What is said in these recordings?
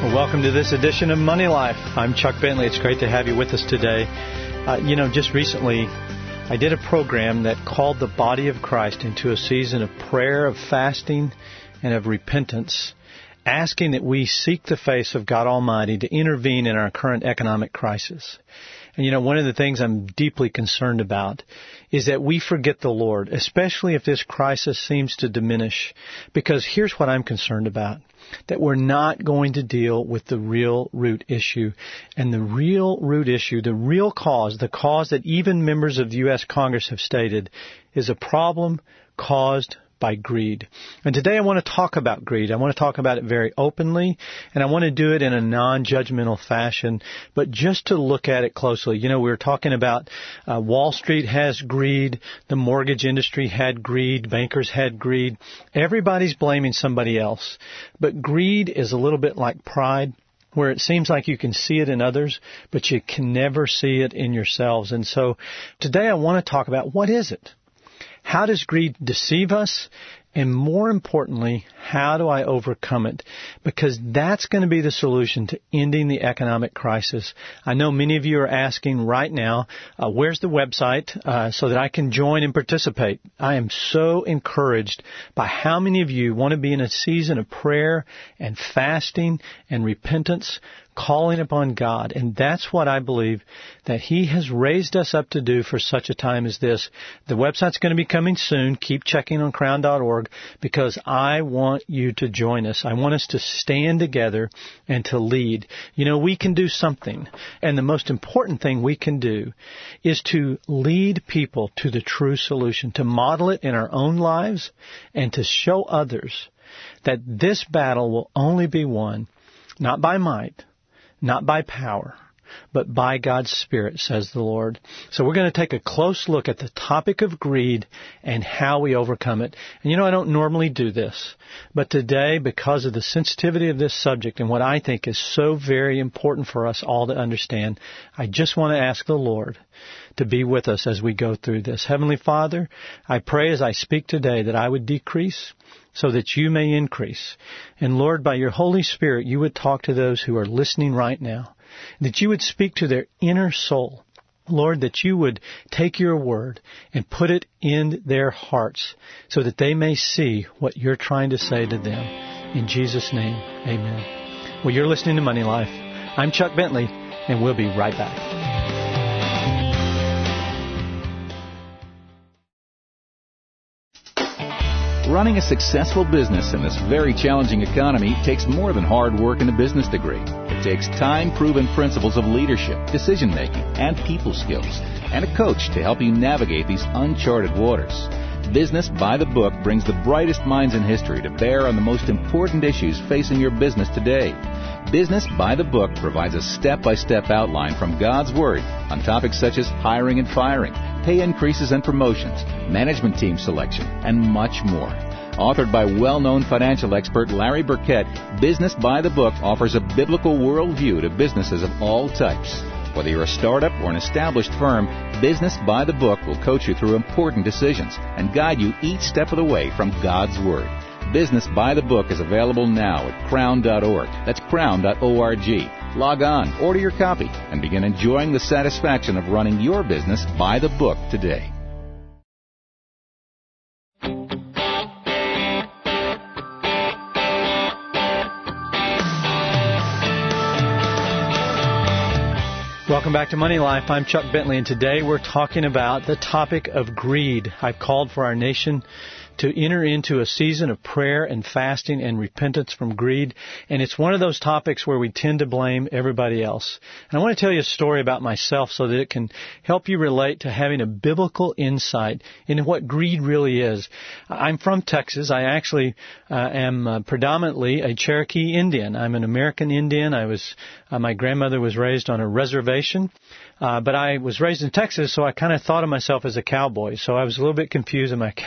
Welcome to this edition of Money Life. I'm Chuck Bentley. It's great to have you with us today. Just recently, I did a program that called the body of Christ into a season of prayer, of fasting, and of repentance, asking that we seek the face of God Almighty to intervene in our current economic crisis. And one of the things I'm deeply concerned about is that we forget the Lord, especially if this crisis seems to diminish. Because here's what I'm concerned about, that we're not going to deal with the real root issue. And the real root issue, the real cause, the cause that even members of the U.S. Congress have stated, is a problem caused by greed. And today I want to talk about greed. I want to talk about it very openly, and I want to do it in a non-judgmental fashion, but just to look at it closely. We were talking about Wall Street has greed, the mortgage industry had greed, bankers had greed. Everybody's blaming somebody else. But greed is a little bit like pride, where it seems like you can see it in others, but you can never see it in yourselves. And so today I want to talk about, what is it? How does greed deceive us? And more importantly, how do I overcome it? Because that's going to be the solution to ending the economic crisis. I know many of you are asking right now, where's the website so that I can join and participate? I am so encouraged by how many of you want to be in a season of prayer and fasting and repentance, calling upon God. And that's what I believe that He has raised us up to do for such a time as this. The website's going to be coming soon. Keep checking on crown.org, because I want you to join us. I want us to stand together and to lead. We can do something. And the most important thing we can do is to lead people to the true solution, to model it in our own lives, and to show others that this battle will only be won not by might, not by power, but by God's Spirit, says the Lord. So we're going to take a close look at the topic of greed and how we overcome it. And I don't normally do this, but today, because of the sensitivity of this subject and what I think is so very important for us all to understand, I just want to ask the Lord to be with us as we go through this. Heavenly Father, I pray as I speak today that I would decrease so that you may increase. And Lord, by your Holy Spirit, you would talk to those who are listening right now, that you would speak to their inner soul. Lord, that you would take your word and put it in their hearts so that they may see what you're trying to say to them. In Jesus' name, amen. Well, you're listening to Money Life. I'm Chuck Bentley, and we'll be right back. Running a successful business in this very challenging economy takes more than hard work and a business degree. It takes time-proven principles of leadership, decision-making, and people skills, and a coach to help you navigate these uncharted waters. Business by the Book brings the brightest minds in history to bear on the most important issues facing your business today. Business by the Book provides a step-by-step outline from God's Word on topics such as hiring and firing, pay increases and promotions, management team selection, and much more. Authored by well-known financial expert Larry Burkett, Business by the Book offers a biblical worldview to businesses of all types. Whether you're a startup or an established firm, Business by the Book will coach you through important decisions and guide you each step of the way from God's Word. Business by the Book is available now at crown.org. That's crown.org. Log on, order your copy, and begin enjoying the satisfaction of running your business by the book today. Welcome back to Money Life. I'm Chuck Bentley, and today we're talking about the topic of greed. I've called for our nation to enter into a season of prayer and fasting and repentance from greed. And it's one of those topics where we tend to blame everybody else. And I want to tell you a story about myself so that it can help you relate to having a biblical insight into what greed really is. I'm from Texas. I actually am predominantly a Cherokee Indian. I'm an American Indian. My grandmother was raised on a reservation. But I was raised in Texas, so I kind of thought of myself as a cowboy. So I was a little bit confused. Am I a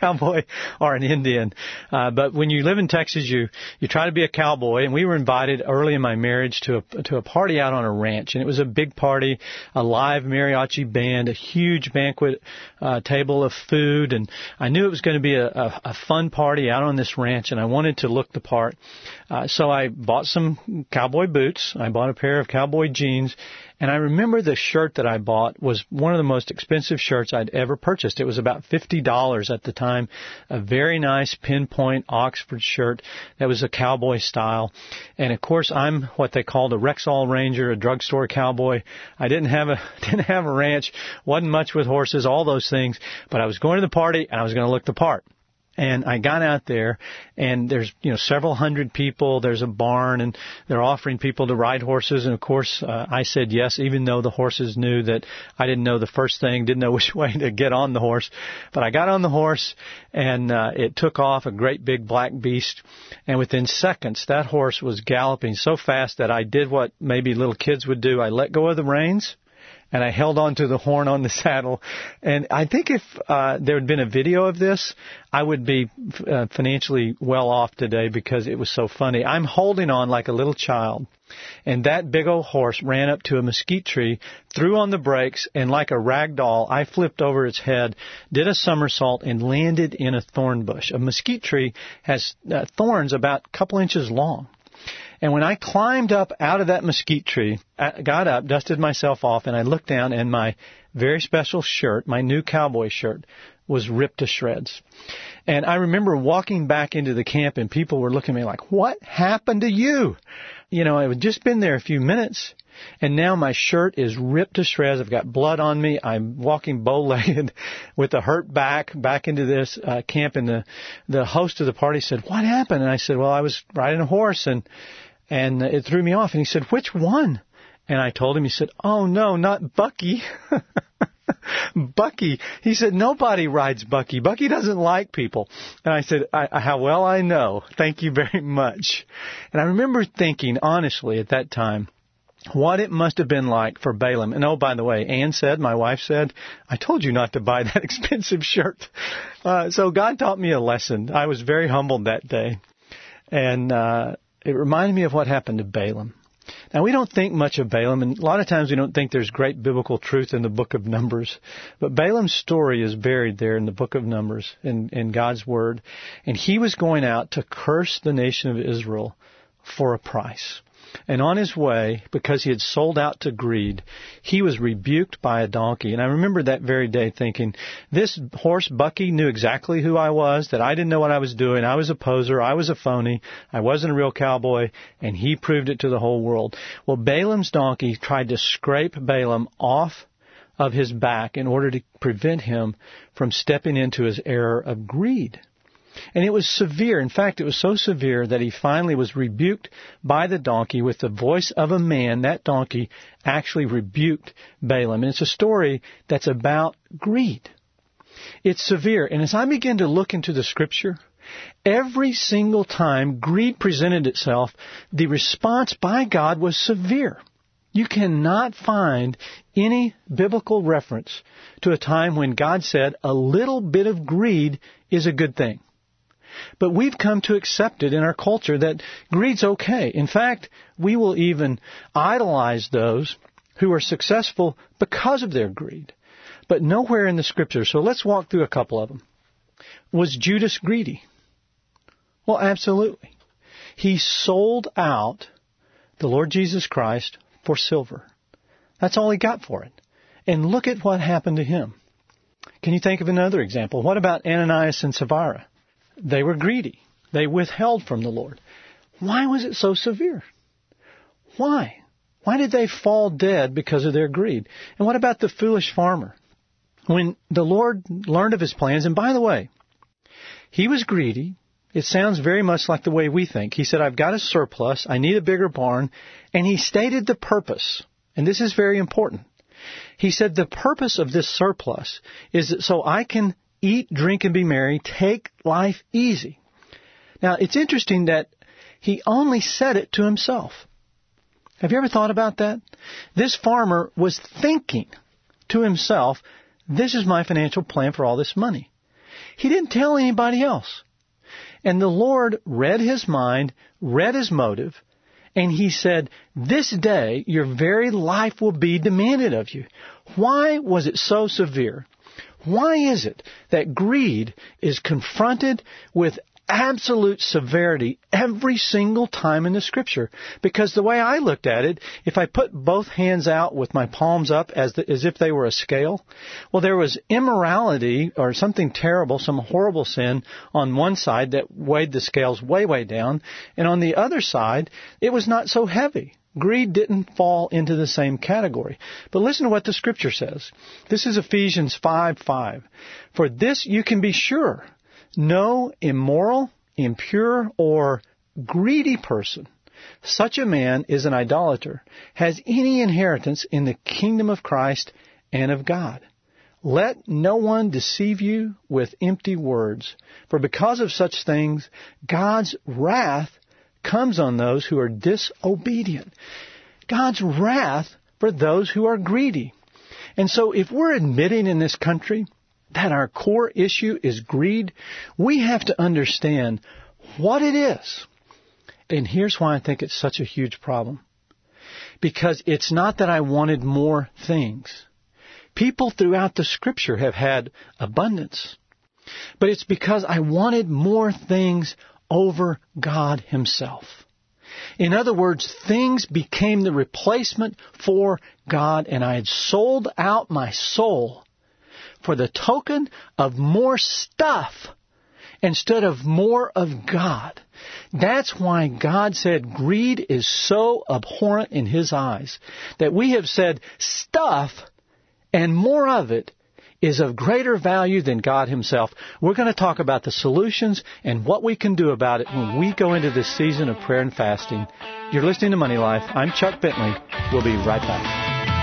cowboy or an Indian. But when you live in Texas, you try to be a cowboy. And we were invited early in my marriage to a party out on a ranch. And it was a big party, a live mariachi band, a huge banquet table of food. And I knew it was going to be a fun party out on this ranch, and I wanted to look the part. So I bought some cowboy boots. I bought a pair of cowboy jeans. And I remember the shirt that I bought was one of the most expensive shirts I'd ever purchased. It was about $50 at the time. A very nice pinpoint Oxford shirt that was a cowboy style. And of course, I'm what they called a Rexall Ranger, a drugstore cowboy. I didn't have a ranch, wasn't much with horses, all those things. But I was going to the party and I was going to look the part. And I got out there, and there's, several hundred people. There's a barn, and they're offering people to ride horses. And, of course, I said yes, even though the horses knew that I didn't know the first thing, didn't know which way to get on the horse. But I got on the horse, and it took off, a great big black beast. And within seconds, that horse was galloping so fast that I did what maybe little kids would do. I let go of the reins, and I held on to the horn on the saddle. And I think if there had been a video of this, I would be financially well off today because it was so funny. I'm holding on like a little child. And that big old horse ran up to a mesquite tree, threw on the brakes, and like a rag doll, I flipped over its head, did a somersault, and landed in a thorn bush. A mesquite tree has thorns about a couple inches long. And when I climbed up out of that mesquite tree, I got up, dusted myself off, and I looked down, and my very special shirt, my new cowboy shirt, was ripped to shreds. And I remember walking back into the camp, and people were looking at me like, what happened to you? I had just been there a few minutes, and now my shirt is ripped to shreds. I've got blood on me. I'm walking bow-legged with a hurt back into this camp, and the host of the party said, what happened? And I said, well, I was riding a horse, and it threw me off. And he said, which one? And I told him. He said, oh, no, not Bucky. Bucky. He said, nobody rides Bucky. Bucky doesn't like people. And I said, how well I know. Thank you very much. And I remember thinking, honestly, at that time, what it must have been like for Balaam. And oh, by the way, my wife said, I told you not to buy that expensive shirt. So God taught me a lesson. I was very humbled that day. And it reminded me of what happened to Balaam. Now, we don't think much of Balaam, and a lot of times we don't think there's great biblical truth in the book of Numbers. But Balaam's story is buried there in the book of Numbers, in God's Word. And he was going out to curse the nation of Israel for a price. And on his way, because he had sold out to greed, he was rebuked by a donkey. And I remember that very day thinking, this horse, Bucky, knew exactly who I was, that I didn't know what I was doing. I was a poser. I was a phony. I wasn't a real cowboy. And he proved it to the whole world. Well, Balaam's donkey tried to scrape Balaam off of his back in order to prevent him from stepping into his error of greed. And it was severe. In fact, it was so severe that he finally was rebuked by the donkey with the voice of a man. That donkey actually rebuked Balaam. And it's a story that's about greed. It's severe. And as I begin to look into the Scripture, every single time greed presented itself, the response by God was severe. You cannot find any biblical reference to a time when God said a little bit of greed is a good thing. But we've come to accept it in our culture that greed's okay. In fact, we will even idolize those who are successful because of their greed. But nowhere in the Scripture. So let's walk through a couple of them. Was Judas greedy? Well, absolutely. He sold out the Lord Jesus Christ for silver. That's all he got for it. And look at what happened to him. Can you think of another example? What about Ananias and Sapphira? They were greedy. They withheld from the Lord. Why was it so severe? Why? Why did they fall dead because of their greed? And what about the foolish farmer? When the Lord learned of his plans, and by the way, he was greedy. It sounds very much like the way we think. He said, I've got a surplus. I need a bigger barn. And he stated the purpose. And this is very important. He said the purpose of this surplus is that so I can eat, drink, and be merry, take life easy. Now, it's interesting that he only said it to himself. Have you ever thought about that? This farmer was thinking to himself, this is my financial plan for all this money. He didn't tell anybody else. And the Lord read his mind, read his motive, and he said, this day your very life will be demanded of you. Why was it so severe? Why is it that greed is confronted with absolute severity every single time in the Scripture? Because the way I looked at it, if I put both hands out with my palms up as if they were a scale, well, there was immorality or something terrible, some horrible sin on one side that weighed the scales way, way down. And on the other side, it was not so heavy. Greed didn't fall into the same category. But listen to what the Scripture says. This is Ephesians 5:5. For this you can be sure, no immoral, impure, or greedy person, such a man is an idolater, has any inheritance in the kingdom of Christ and of God. Let no one deceive you with empty words, for because of such things, God's wrath comes on those who are disobedient. God's wrath for those who are greedy. And so if we're admitting in this country that our core issue is greed, we have to understand what it is. And here's why I think it's such a huge problem. Because it's not that I wanted more things. People throughout the Scripture have had abundance. But it's because I wanted more things over God Himself. In other words, things became the replacement for God, and I had sold out my soul for the token of more stuff instead of more of God. That's why God said greed is so abhorrent in His eyes, that we have said stuff and more of it is of greater value than God Himself. We're going to talk about the solutions and what we can do about it when we go into this season of prayer and fasting. You're listening to Money Life. I'm Chuck Bentley. We'll be right back.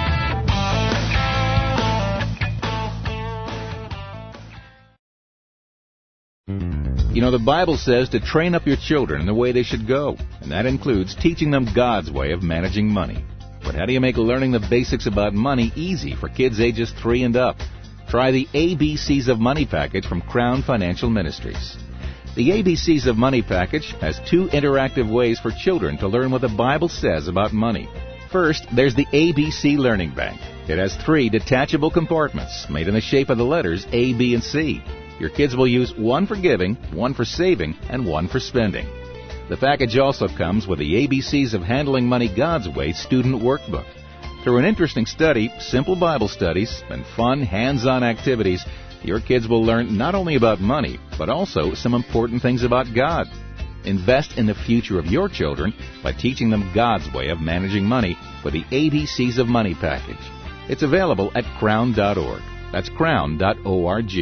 You know, the Bible says to train up your children in the way they should go, and that includes teaching them God's way of managing money. But how do you make learning the basics about money easy for kids ages 3 and up? Try the ABCs of Money package from Crown Financial Ministries. The ABCs of Money package has 2 interactive ways for children to learn what the Bible says about money. First, there's the ABC Learning Bank. It has 3 detachable compartments made in the shape of the letters A, B, and C. Your kids will use 1 for giving, 1 for saving, and 1 for spending. The package also comes with the ABCs of Handling Money God's Way student workbook. Through an interesting study, simple Bible studies, and fun hands-on activities, your kids will learn not only about money, but also some important things about God. Invest in the future of your children by teaching them God's way of managing money with the ABCs of Money package. It's available at crown.org. That's crown.org.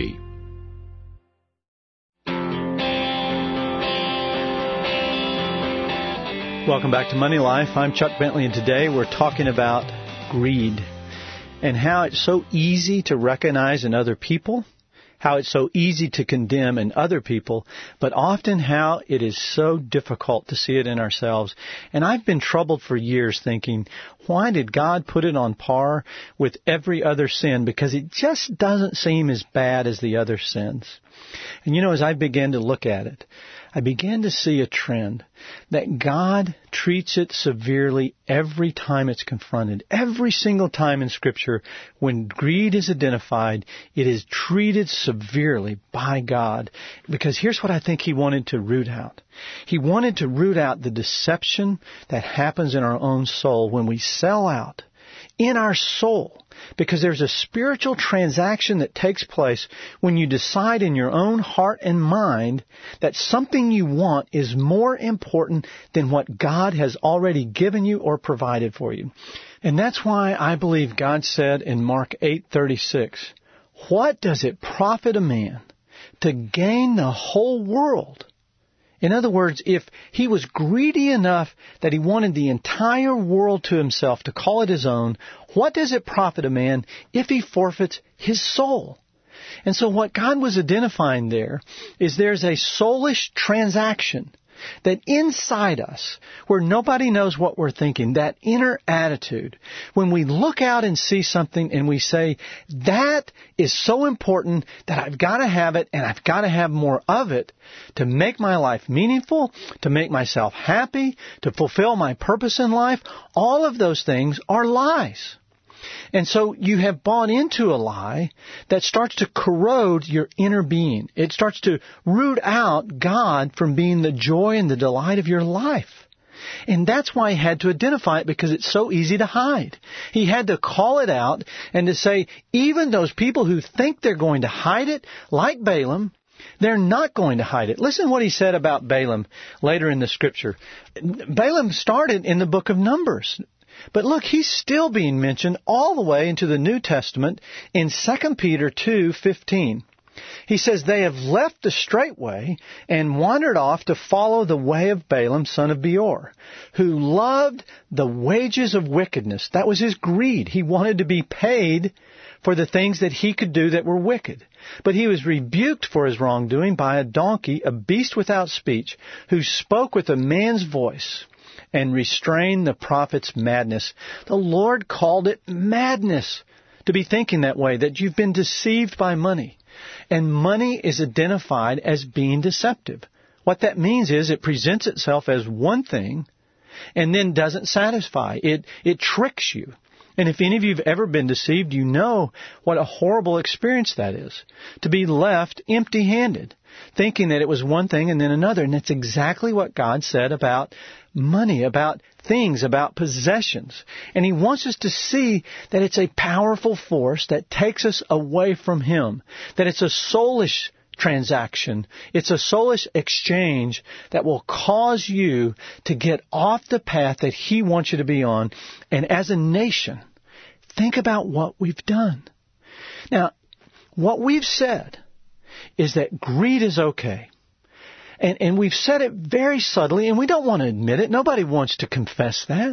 Welcome back to Money Life. I'm Chuck Bentley, and today we're talking about greed and how it's so easy to recognize in other people, how it's so easy to condemn in other people, but often how it is so difficult to see it in ourselves. And I've been troubled for years thinking, why did God put it on par with every other sin? Because it just doesn't seem as bad as the other sins. And you know, as I began to look at it, I began to see a trend that God treats it severely every time it's confronted. Every single time in Scripture, when greed is identified, it is treated severely by God. Because here's what I think He wanted to root out. He wanted to root out the deception that happens in our own soul when we sell out in our soul. Because there's a spiritual transaction that takes place when you decide in your own heart and mind that something you want is more important than what God has already given you or provided for you. And that's why I believe God said in Mark 8:36, what does it profit a man to gain the whole world? In other words, if He was greedy enough that He wanted the entire world to Himself, to call it His own, what does it profit a man if he forfeits his soul? And so what God was identifying there is there's a soulish transaction that inside us, where nobody knows what we're thinking, that inner attitude, when we look out and see something and we say, that is so important that I've got to have it and I've got to have more of it to make my life meaningful, to make myself happy, to fulfill my purpose in life, all of those things are lies. And so you have bought into a lie that starts to corrode your inner being. It starts to root out God from being the joy and the delight of your life. And that's why he had to identify it, because it's so easy to hide. He had to call it out and to say, even those people who think they're going to hide it, like Balaam, they're not going to hide it. Listen to what he said about Balaam later in the Scripture. Balaam started in the book of Numbers. But look, he's still being mentioned all the way into the New Testament in 2 Peter 2:15. He says, they have left the straight way and wandered off to follow the way of Balaam, son of Beor, who loved the wages of wickedness. That was his greed. He wanted to be paid for the things that he could do that were wicked. But he was rebuked for his wrongdoing by a donkey, a beast without speech, who spoke with a man's voice and restrained the prophet's madness. The Lord called it madness to be thinking that way, that you've been deceived by money. And money is identified as being deceptive. What that means is it presents itself as one thing and then doesn't satisfy. It tricks you. And if any of you have ever been deceived, you know what a horrible experience that is, to be left empty-handed, thinking that it was one thing and then another. And that's exactly what God said about money, about things, about possessions. And he wants us to see that it's a powerful force that takes us away from him, that it's a soulish transaction. It's a soulish exchange that will cause you to get off the path that he wants you to be on. And as a nation, think about what we've done. Now, what we've said is that greed is okay. And we've said it very subtly, and we don't want to admit it. Nobody wants to confess that.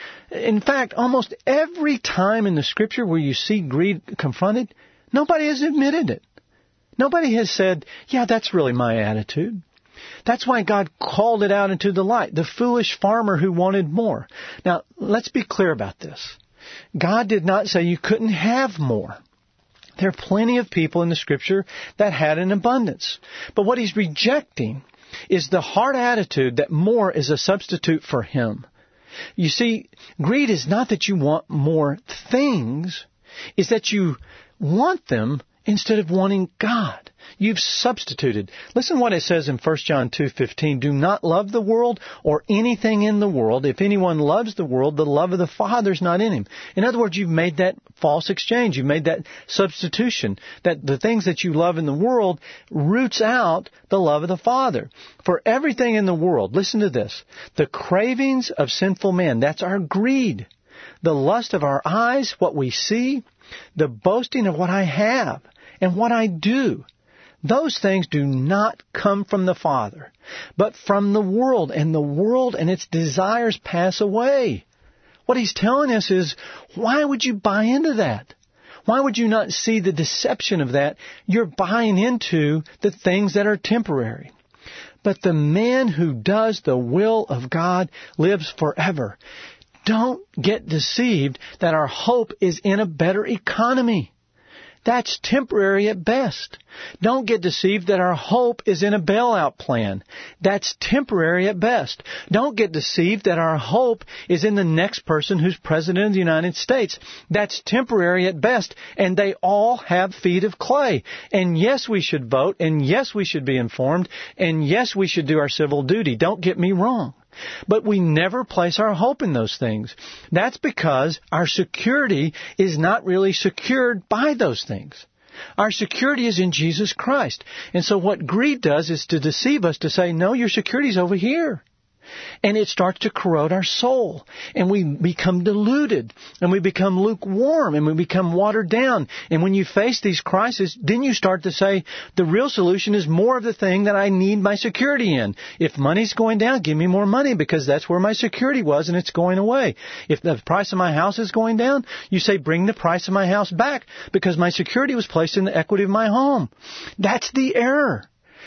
In fact, almost every time in the Scripture where you see greed confronted, nobody has admitted it. Nobody has said, yeah, that's really my attitude. That's why God called it out into the light, the foolish farmer who wanted more. Now, let's be clear about this. God did not say you couldn't have more. There are plenty of people in the Scripture that had an abundance. But what he's rejecting is the hard attitude that more is a substitute for him. You see, greed is not that you want more things, it's that you want them instead of wanting God. You've substituted. Listen what it says in 1 John 2:15. Do not love the world or anything in the world. If anyone loves the world, the love of the Father is not in him. In other words, you've made that false exchange. You've made that substitution. That the things that you love in the world roots out the love of the Father. For everything in the world, listen to this, the cravings of sinful men, that's our greed. The lust of our eyes, what we see, the boasting of what I have and what I do. Those things do not come from the Father, but from the world, and the world and its desires pass away. What he's telling us is, why would you buy into that? Why would you not see the deception of that? You're buying into the things that are temporary. But the man who does the will of God lives forever. Don't get deceived that our hope is in a better economy. That's temporary at best. Don't get deceived that our hope is in a bailout plan. That's temporary at best. Don't get deceived that our hope is in the next person who's President of the United States. That's temporary at best. And they all have feet of clay. And yes, we should vote. And yes, we should be informed. And yes, we should do our civil duty. Don't get me wrong. But we never place our hope in those things. That's because our security is not really secured by those things. Our security is in Jesus Christ. And so what greed does is to deceive us, to say, no, your security is over here. And it starts to corrode our soul. And we become deluded. And we become lukewarm. And we become watered down. And when you face these crises, then you start to say, the real solution is more of the thing that I need my security in. If money's going down, give me more money, because that's where my security was and it's going away. If the price of my house is going down, you say, bring the price of my house back, because my security was placed in the equity of my home. That's the error.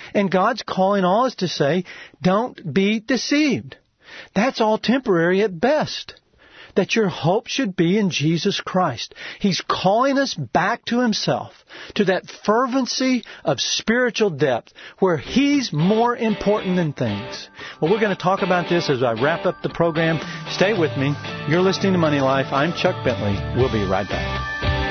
And God's calling all us to say, don't be deceived. That's all temporary at best. That your hope should be in Jesus Christ. He's calling us back to Himself, to that fervency of spiritual depth where He's more important than things. Well, we're going to talk about this as I wrap up the program. Stay with me. You're listening to Money Life. I'm Chuck Bentley. We'll be right back.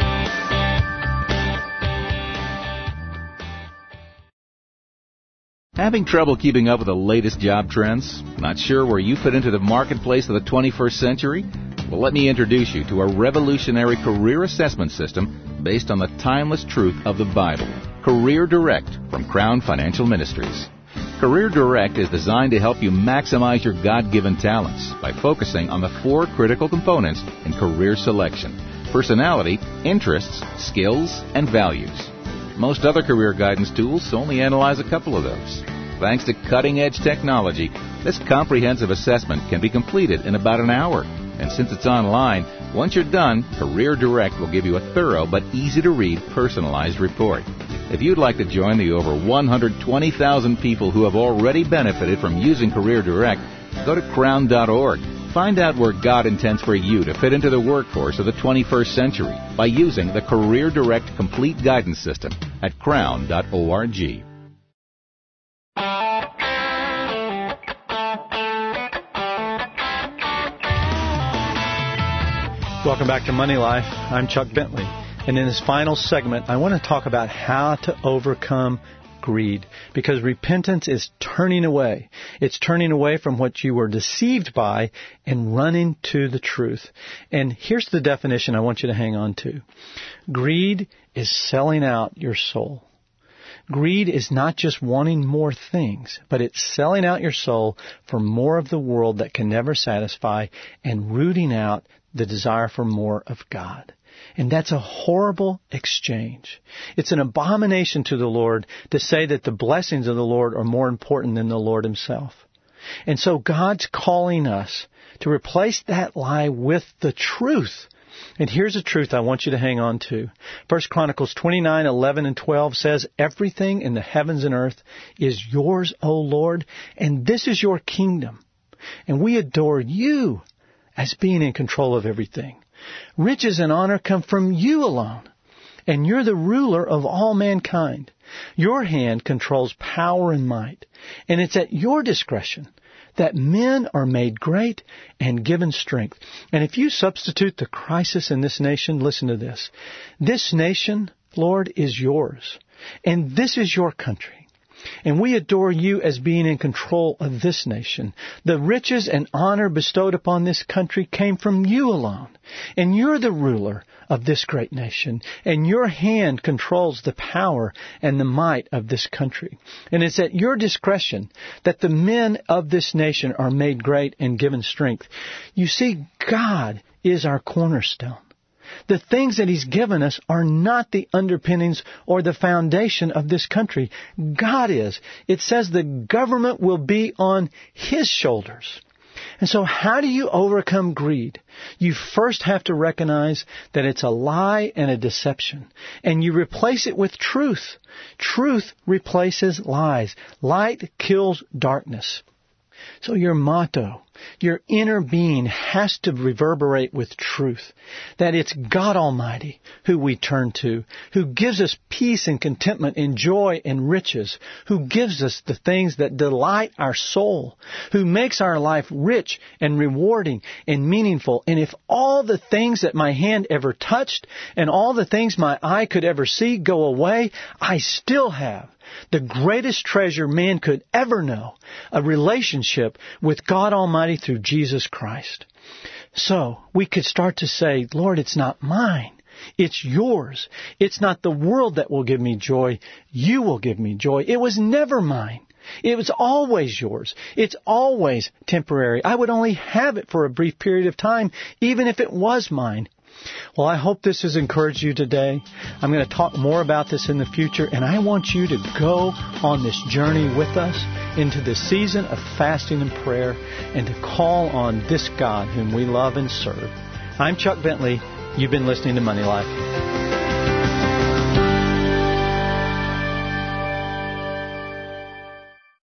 Having trouble keeping up with the latest job trends? Not sure where you fit into the marketplace of the 21st century? Well, let me introduce you to a revolutionary career assessment system based on the timeless truth of the Bible. Career Direct from Crown Financial Ministries. Career Direct is designed to help you maximize your God-given talents by focusing on the 4 critical components in career selection: personality, interests, skills, and values. Most other career guidance tools only analyze a couple of those. Thanks to cutting-edge technology, this comprehensive assessment can be completed in about an hour. And since it's online, once you're done, Career Direct will give you a thorough but easy-to-read personalized report. If you'd like to join the over 120,000 people who have already benefited from using Career Direct, go to crown.org. Find out where God intends for you to fit into the workforce of the 21st century by using the Career Direct Complete Guidance System at crown.org. Welcome back to Money Life. I'm Chuck Bentley. And in this final segment, I want to talk about how to overcome greed. Because repentance is turning away. It's turning away from what you were deceived by and running to the truth. And here's the definition I want you to hang on to. Greed is selling out your soul. Greed is not just wanting more things, but it's selling out your soul for more of the world that can never satisfy and rooting out the desire for more of God. And that's a horrible exchange. It's an abomination to the Lord to say that the blessings of the Lord are more important than the Lord Himself. And so God's calling us to replace that lie with the truth. And here's a truth I want you to hang on to. 1 Chronicles 29:11 and 12 says, "Everything in the heavens and earth is yours, O Lord, and this is your kingdom. And we adore you as being in control of everything. Riches and honor come from you alone, and you're the ruler of all mankind. Your hand controls power and might, and it's at your discretion that men are made great and given strength." And if you substitute the crisis in this nation, listen to this. This nation, Lord, is yours, and this is your country. And we adore you as being in control of this nation. The riches and honor bestowed upon this country came from you alone. And you're the ruler of this great nation. And your hand controls the power and the might of this country. And it's at your discretion that the men of this nation are made great and given strength. You see, God is our cornerstone. The things that He's given us are not the underpinnings or the foundation of this country. God is. It says the government will be on His shoulders. And so how do you overcome greed? You first have to recognize that it's a lie and a deception. And you replace it with truth. Truth replaces lies. Light kills darkness. So your motto, your inner being has to reverberate with truth. That it's God Almighty who we turn to, who gives us peace and contentment and joy and riches, who gives us the things that delight our soul, who makes our life rich and rewarding and meaningful. And if all the things that my hand ever touched and all the things my eye could ever see go away, I still have the greatest treasure man could ever know, a relationship with God Almighty through Jesus Christ. So we could start to say, Lord, it's not mine. It's yours. It's not the world that will give me joy. You will give me joy. It was never mine. It was always yours. It's always temporary. I would only have it for a brief period of time, even if it was mine. Well, I hope this has encouraged you today. I'm going to talk more about this in the future, and I want you to go on this journey with us into the season of fasting and prayer and to call on this God whom we love and serve. I'm Chuck Bentley. You've been listening to Money Life.